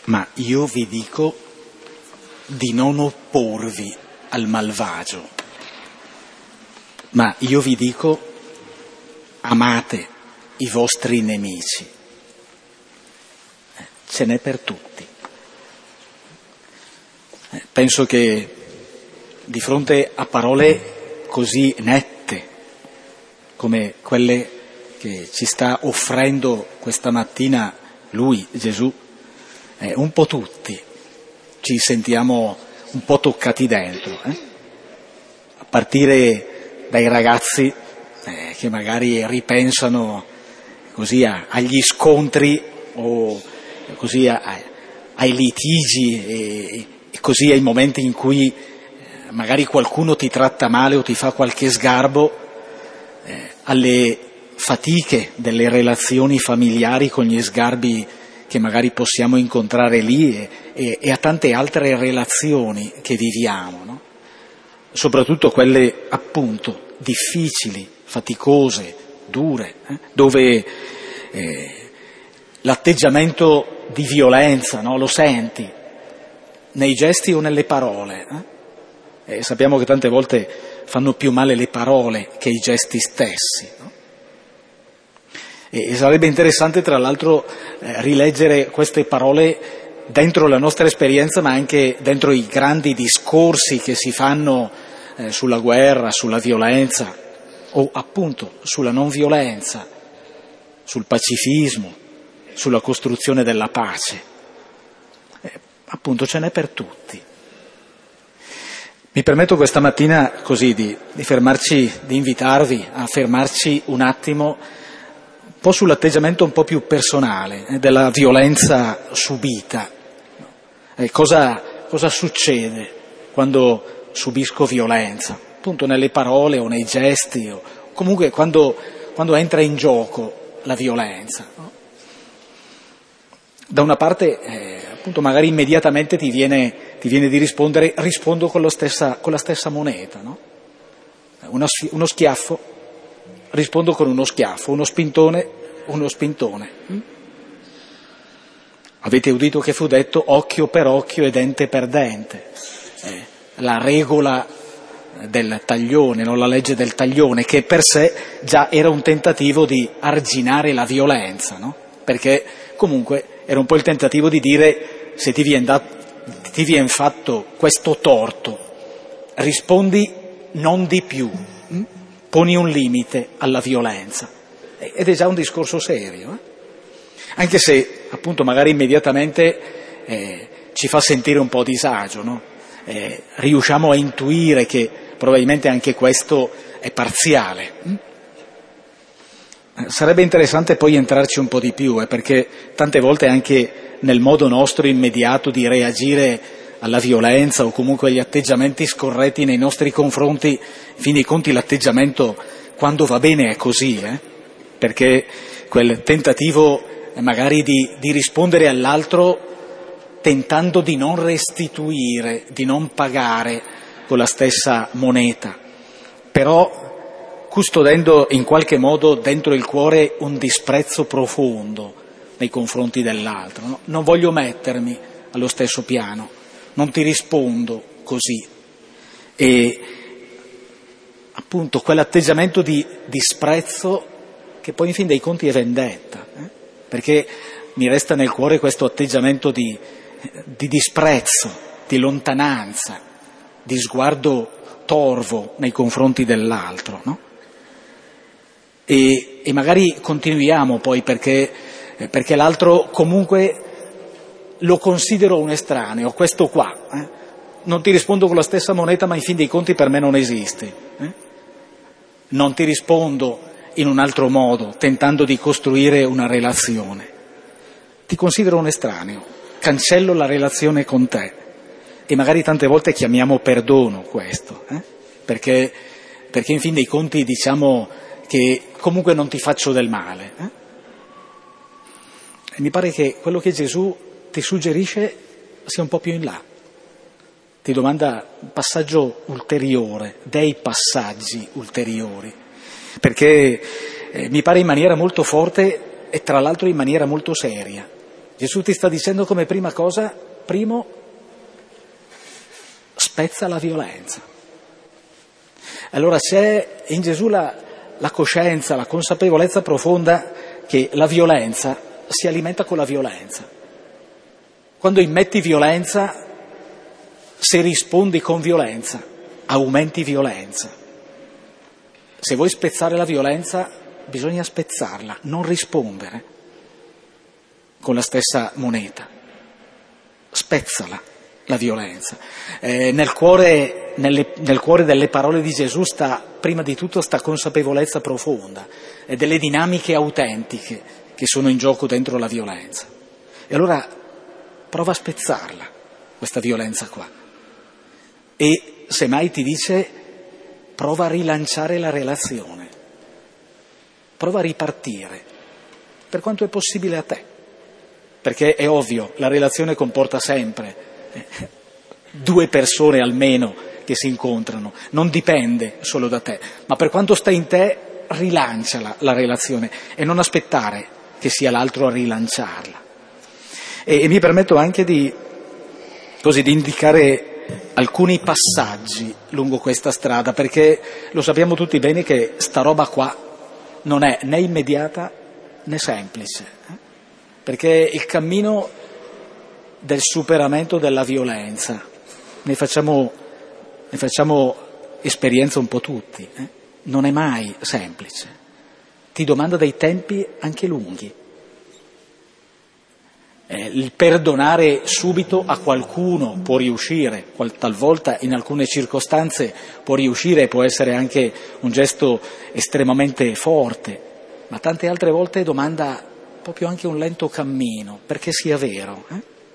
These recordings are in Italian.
Ma io vi dico di non opporvi al malvagio, ma io vi dico amate i vostri nemici. Ce n'è per tutti. Penso che di fronte a parole così nette come quelle che ci sta offrendo questa mattina lui, Gesù, un po' tutti ci sentiamo un po' toccati dentro, a partire dai ragazzi che magari ripensano così agli scontri o così ai litigi e così ai momenti in cui magari qualcuno ti tratta male o ti fa qualche sgarbo, alle fatiche delle relazioni familiari con gli sgarbi che magari possiamo incontrare lì e a tante altre relazioni che viviamo, no? Soprattutto quelle appunto difficili, faticose, dure, dove l'atteggiamento di violenza, no? Lo senti nei gesti o nelle parole. Sappiamo che tante volte fanno più male le parole che i gesti stessi, no? E sarebbe interessante tra l'altro rileggere queste parole dentro la nostra esperienza, ma anche dentro i grandi discorsi che si fanno sulla guerra, sulla violenza o appunto sulla non violenza, sul pacifismo, sulla costruzione della pace. Appunto ce n'è per tutti. Mi permetto questa mattina così di fermarci, di invitarvi a fermarci un attimo un po' sull'atteggiamento un po' più personale della violenza subita. Cosa succede quando subisco violenza? Appunto nelle parole o nei gesti o comunque quando entra in gioco la violenza, no? Da una parte appunto magari immediatamente ti viene di rispondere, rispondo con la stessa moneta, no? Uno schiaffo, rispondo con uno schiaffo, uno spintone. Avete udito che fu detto occhio per occhio e dente per dente, la regola del taglione, non la legge del taglione, che per sé già era un tentativo di arginare la violenza, no? Perché comunque era un po' il tentativo di dire se ti viene fatto questo torto, rispondi non di più, poni un limite alla violenza. Ed è già un discorso serio, anche se appunto magari immediatamente ci fa sentire un po' a disagio, no? Riusciamo a intuire che probabilmente anche questo è parziale. Sarebbe interessante poi entrarci un po' di più, perché tante volte anche nel modo nostro immediato di reagire alla violenza o comunque agli atteggiamenti scorretti nei nostri confronti, in fin dei conti l'atteggiamento quando va bene è così, perché quel tentativo magari di rispondere all'altro tentando di non restituire, di non pagare con la stessa moneta, però custodendo in qualche modo dentro il cuore un disprezzo profondo nei confronti dell'altro, no? Non voglio mettermi allo stesso piano, non ti rispondo così. E appunto quell'atteggiamento di disprezzo che poi in fin dei conti è vendetta, perché mi resta nel cuore questo atteggiamento di disprezzo, di lontananza, di sguardo torvo nei confronti dell'altro, no? E magari continuiamo poi perché l'altro comunque lo considero un estraneo, questo qua, non ti rispondo con la stessa moneta ma in fin dei conti per me non esiste, non ti rispondo in un altro modo tentando di costruire una relazione, ti considero un estraneo, cancello la relazione con te e magari tante volte chiamiamo perdono questo, perché in fin dei conti diciamo che comunque non ti faccio del male. E mi pare che quello che Gesù ti suggerisce sia un po' più in là. Ti domanda un passaggio ulteriore, dei passaggi ulteriori, perché mi pare in maniera molto forte e tra l'altro in maniera molto seria. Gesù ti sta dicendo come prima cosa, primo, spezza la violenza. Allora c'è in Gesù la coscienza, la consapevolezza profonda che la violenza si alimenta con la violenza. Quando immetti violenza, se rispondi con violenza, aumenti violenza. Se vuoi spezzare la violenza, bisogna spezzarla, non rispondere con la stessa moneta. Spezzala, la violenza. Nel cuore delle parole di Gesù sta, prima di tutto, sta consapevolezza profonda e delle dinamiche autentiche che sono in gioco dentro la violenza. E allora prova a spezzarla, questa violenza qua. E semmai ti dice, prova a rilanciare la relazione, prova a ripartire, per quanto è possibile a te. Perché è ovvio, la relazione comporta sempre due persone almeno che si incontrano, non dipende solo da te, ma per quanto sta in te, rilanciala la relazione e non aspettare che sia l'altro a rilanciarla. E mi permetto anche di indicare alcuni passaggi lungo questa strada, perché lo sappiamo tutti bene che sta roba qua non è né immediata né semplice. Perché il cammino del superamento della violenza, ne facciamo esperienza un po' tutti, non è mai semplice, ti domanda dei tempi anche lunghi. Il perdonare subito a qualcuno può riuscire, talvolta in alcune circostanze può riuscire, può essere anche un gesto estremamente forte, ma tante altre volte domanda proprio anche un lento cammino, perché sia vero.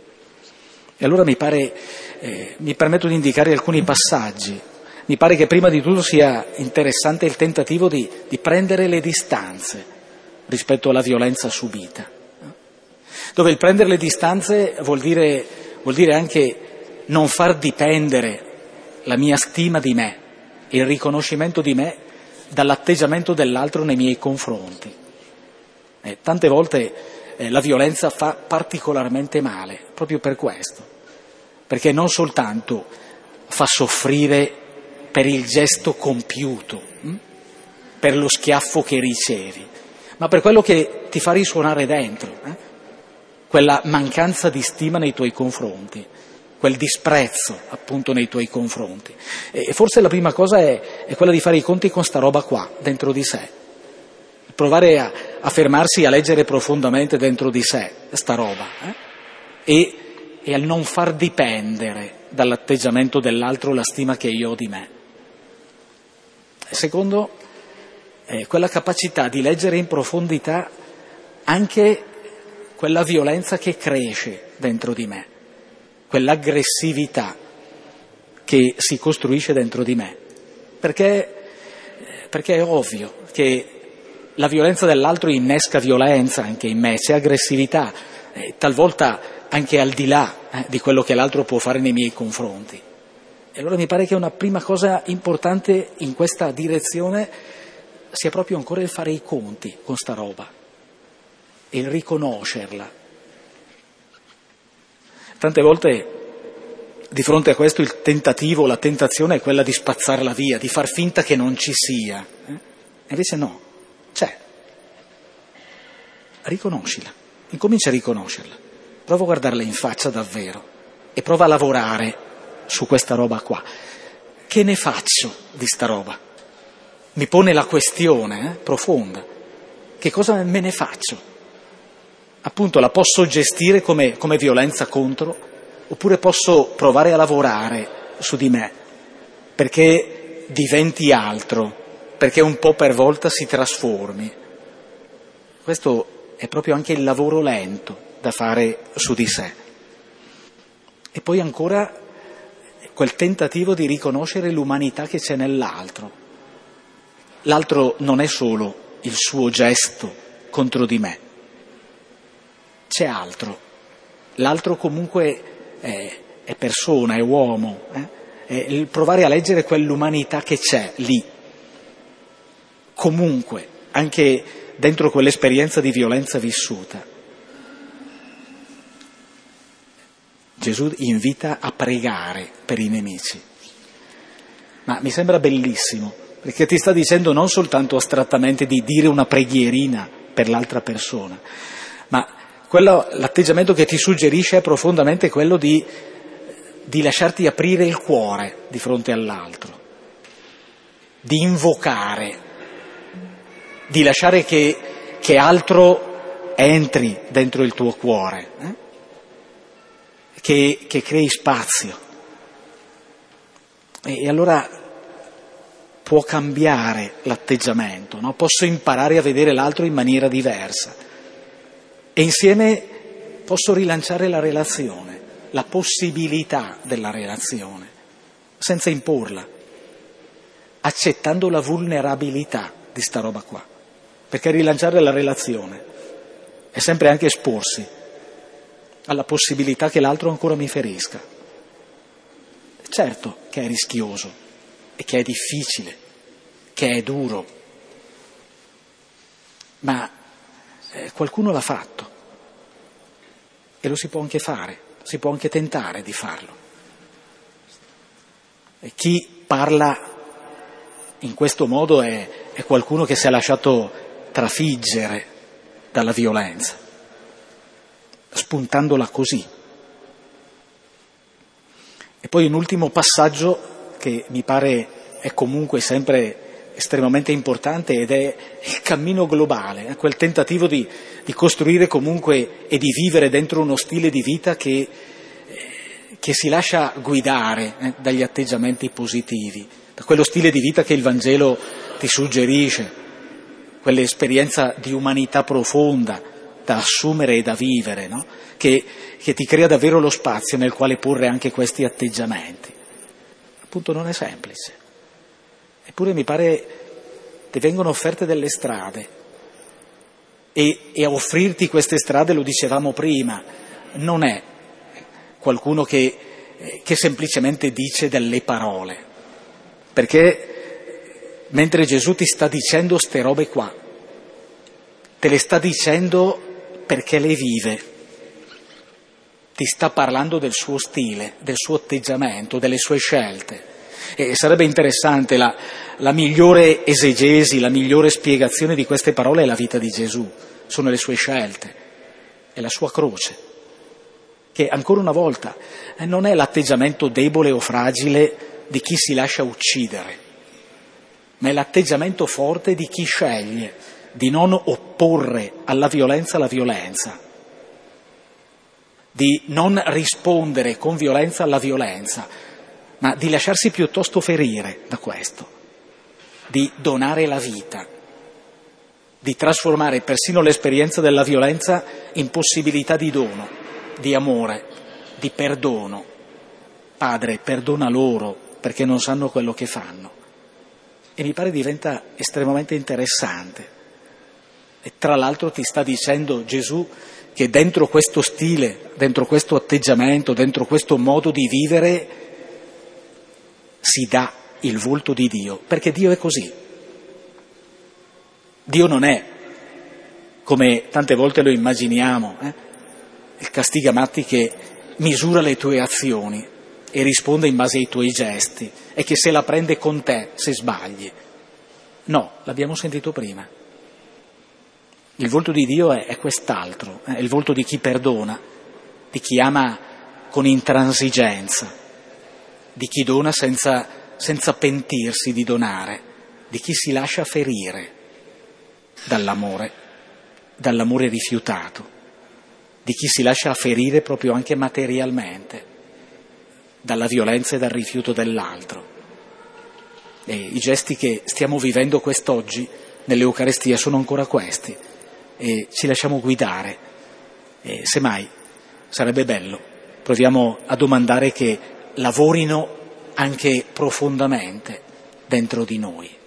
E allora mi permetto di indicare alcuni passaggi. Mi pare che prima di tutto sia interessante il tentativo di prendere le distanze rispetto alla violenza subita. Dove il prendere le distanze vuol dire anche non far dipendere la mia stima di me, il riconoscimento di me dall'atteggiamento dell'altro nei miei confronti. Tante volte la violenza fa particolarmente male, proprio per questo, perché non soltanto fa soffrire per il gesto compiuto, per lo schiaffo che ricevi, ma per quello che ti fa risuonare dentro, quella mancanza di stima nei tuoi confronti, quel disprezzo appunto nei tuoi confronti. E forse la prima cosa è quella di fare i conti con sta roba qua, dentro di sé. Provare a fermarsi, a leggere profondamente dentro di sé sta roba e a non far dipendere dall'atteggiamento dell'altro la stima che io ho di me. Secondo, quella capacità di leggere in profondità anche quella violenza che cresce dentro di me, quell'aggressività che si costruisce dentro di me, perché è ovvio che la violenza dell'altro innesca violenza anche in me, c'è aggressività, talvolta anche al di là di quello che l'altro può fare nei miei confronti. E allora mi pare che una prima cosa importante in questa direzione sia proprio ancora il fare i conti con sta roba e il riconoscerla. Tante volte di fronte a questo il tentativo, la tentazione è quella di spazzarla via, di far finta che non ci sia. Invece no. C'è, riconoscila, incomincia a riconoscerla, prova a guardarla in faccia davvero e prova a lavorare su questa roba qua. Che ne faccio di sta roba? Mi pone la questione profonda, che cosa me ne faccio? Appunto la posso gestire come violenza contro, oppure posso provare a lavorare su di me, perché diventi altro, perché un po' per volta si trasformi. Questo è proprio anche il lavoro lento da fare su di sé. E poi ancora quel tentativo di riconoscere l'umanità che c'è nell'altro. L'altro non è solo il suo gesto contro di me, c'è altro. L'altro comunque è persona, è uomo. Il provare a leggere quell'umanità che c'è lì, comunque, anche dentro quell'esperienza di violenza vissuta. Gesù invita a pregare per i nemici. Ma mi sembra bellissimo, perché ti sta dicendo non soltanto astrattamente di dire una preghierina per l'altra persona, ma l'atteggiamento che ti suggerisce è profondamente quello di lasciarti aprire il cuore di fronte all'altro, di invocare, di lasciare che altro entri dentro il tuo cuore, che crei spazio. E allora può cambiare l'atteggiamento, no? Posso imparare a vedere l'altro in maniera diversa e insieme posso rilanciare la relazione, la possibilità della relazione, senza imporla, accettando la vulnerabilità di sta roba qua, perché rilanciare la relazione è sempre anche esporsi alla possibilità che l'altro ancora mi ferisca. Certo che è rischioso e che è difficile, che è duro, ma qualcuno l'ha fatto e lo si può anche fare, si può anche tentare di farlo. E chi parla in questo modo è qualcuno che si è lasciato trafiggere dalla violenza, spuntandola così. E poi un ultimo passaggio che mi pare è comunque sempre estremamente importante ed è il cammino globale, quel tentativo di costruire comunque e di vivere dentro uno stile di vita che si lascia guidare dagli atteggiamenti positivi, da quello stile di vita che il Vangelo ti suggerisce, quell'esperienza di umanità profonda da assumere e da vivere, no? Che ti crea davvero lo spazio nel quale porre anche questi atteggiamenti. Appunto non è semplice. Eppure mi pare ti vengono offerte delle strade e a offrirti queste strade, lo dicevamo prima, non è qualcuno che semplicemente dice delle parole, perché mentre Gesù ti sta dicendo ste robe qua, te le sta dicendo perché le vive. Ti sta parlando del suo stile, del suo atteggiamento, delle sue scelte. E sarebbe interessante, la migliore esegesi, la migliore spiegazione di queste parole è la vita di Gesù, sono le sue scelte, è la sua croce, che ancora una volta non è l'atteggiamento debole o fragile di chi si lascia uccidere, ma è l'atteggiamento forte di chi sceglie di non opporre alla violenza la violenza, di non rispondere con violenza alla violenza, ma di lasciarsi piuttosto ferire da questo, di donare la vita, di trasformare persino l'esperienza della violenza in possibilità di dono, di amore, di perdono. Padre, perdona loro perché non sanno quello che fanno. E mi pare diventa estremamente interessante. E tra l'altro ti sta dicendo Gesù che dentro questo stile, dentro questo atteggiamento, dentro questo modo di vivere si dà il volto di Dio, perché Dio è così. Dio non è, come tante volte lo immaginiamo, il castigamatti che misura le tue azioni e risponde in base ai tuoi gesti e che se la prende con te se sbagli. No, l'abbiamo sentito prima. Il volto di Dio è quest'altro, è il volto di chi perdona, di chi ama con intransigenza, di chi dona senza pentirsi di donare, di chi si lascia ferire dall'amore rifiutato, di chi si lascia ferire proprio anche materialmente dalla violenza e dal rifiuto dell'altro. E i gesti che stiamo vivendo quest'oggi nell'Eucarestia sono ancora questi. E ci lasciamo guidare e semmai sarebbe bello, proviamo a domandare che lavorino anche profondamente dentro di noi.